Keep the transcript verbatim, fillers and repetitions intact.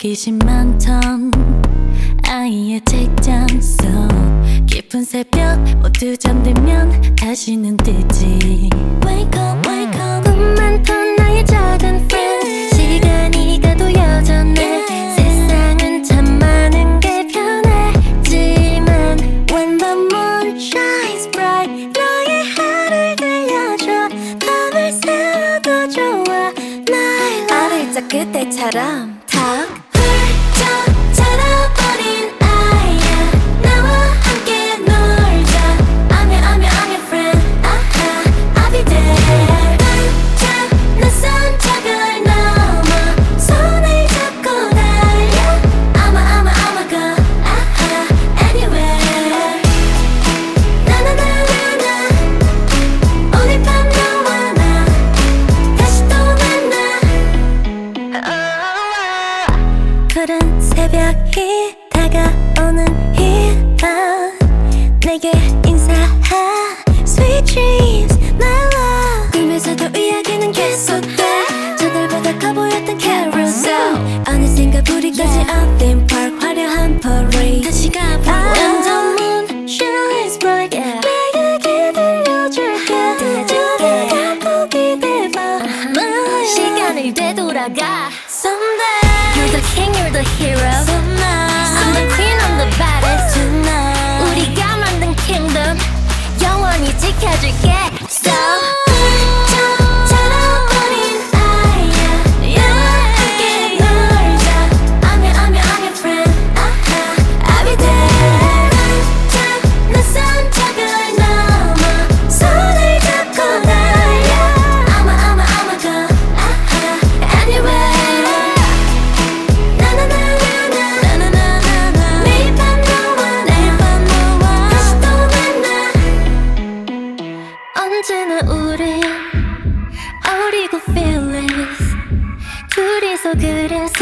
호기심 많던 아이의 책장 속 깊은 새벽 모두 잠들면 다시는 뜨지. Wake up, wake up. 꿈 많던 나의 작은 friend, 시간이 가도 여전해. 세상은 참 많은 게 변했지만 When the moon shines bright, 너의 하루를 들려줘. 밤을 새워도 좋아. 날 어릴 적 그때처럼 탁 훌쩍 자라버린 아이야. 나와 함께 놀자. I'm your, I'm your, I'm your friend. 아하, I'll be there. 반짝 낯선 적을 넘어 손을 잡고 달려. I'ma, I'ma, I'ma go. 아하, anywhere. 나나나나나. 오늘 밤 너와 나 다시 또 만나. 푸른 새벽이 다가오는 이 밤 내게 인사하. Sweet dreams, my love. 꿈에서도 이야기는 계속돼. 저들보다 커 보였던 carousel. 어느샌가 불이까지 up theme park 화려한 parade. 다시 가보고 When the moon shines bright, 내게 기다려줄게. 저들 감고 기대봐. 시간을 되돌아가. Someday You're the king, you're the hero. I'm the queen, I'm the baddest. 우리가 만든 kingdom 영원히 지켜줄게. So 훌쩍 자라버린 아이야. 나와 함께 놀자. I'm your, I'm your, I'm your friend. 아하, I'll be there. 반짝 낯선 적을 넘어 손을 잡고 달려. I'ma, I'ma, I'ma go. 아하, anywhere. 나나나나나. 나나나나나. 매일 밤 너와 나 다시 또 만나. 언제나 우린 어리고 fearless. 둘이서 그래서